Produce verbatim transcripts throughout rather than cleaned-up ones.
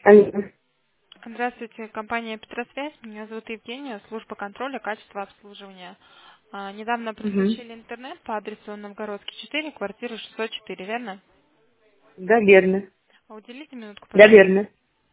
Алло. Здравствуйте, компания Петросвязь. Меня зовут Евгения, служба контроля качества обслуживания. А, недавно Угу. подключили интернет по адресу Новгородский четыре, квартира шестьсот четыре, верно? Да, верно. А уделите минутку, Да, пожалуйста. верно.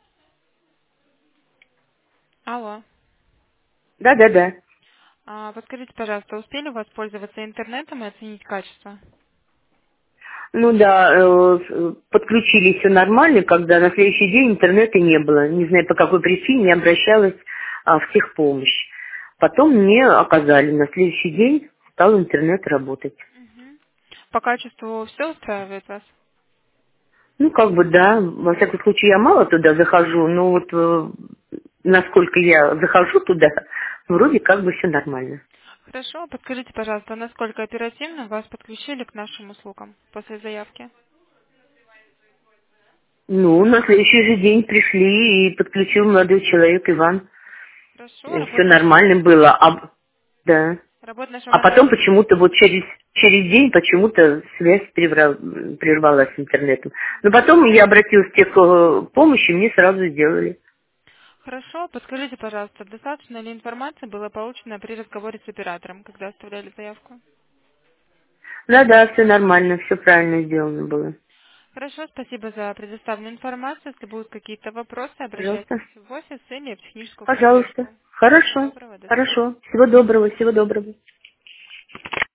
Алло. Да, да, да. А, подскажите, пожалуйста, успели воспользоваться интернетом и оценить качество? Ну да, э, с- подключили все нормально, когда на следующий день интернета не было. Не знаю, по какой причине я обращалась а, в техпомощь. Потом мне оказали, на следующий день стал интернет работать. Мгм. По качеству все устраивает вас? Ну, как бы да, во всяком случае, я мало туда захожу, но вот э, насколько я захожу туда, вроде как бы все нормально. Хорошо, подскажите, пожалуйста, насколько оперативно вас подключили к нашим услугам после заявки? Ну, на следующий же день пришли и подключил молодой человек Иван. Хорошо, Все работа нашего, нормально было. А, да. работа нашего А потом менеджера. почему-то вот через, через день почему-то связь прервал- прервалась с интернетом. Но потом я обратилась в техпомощь, и мне сразу сделали. Хорошо, подскажите, пожалуйста, достаточно ли информации было получено при разговоре с оператором, когда оставляли заявку? Да-да, все нормально, все правильно сделано было. Хорошо, спасибо за предоставленную информацию. Если будут какие-то вопросы, Пожалуйста. обращайтесь в офис или в техническую Пожалуйста. поддержку. Всего Хорошо. доброго, до свидания. Хорошо. Всего доброго, всего доброго.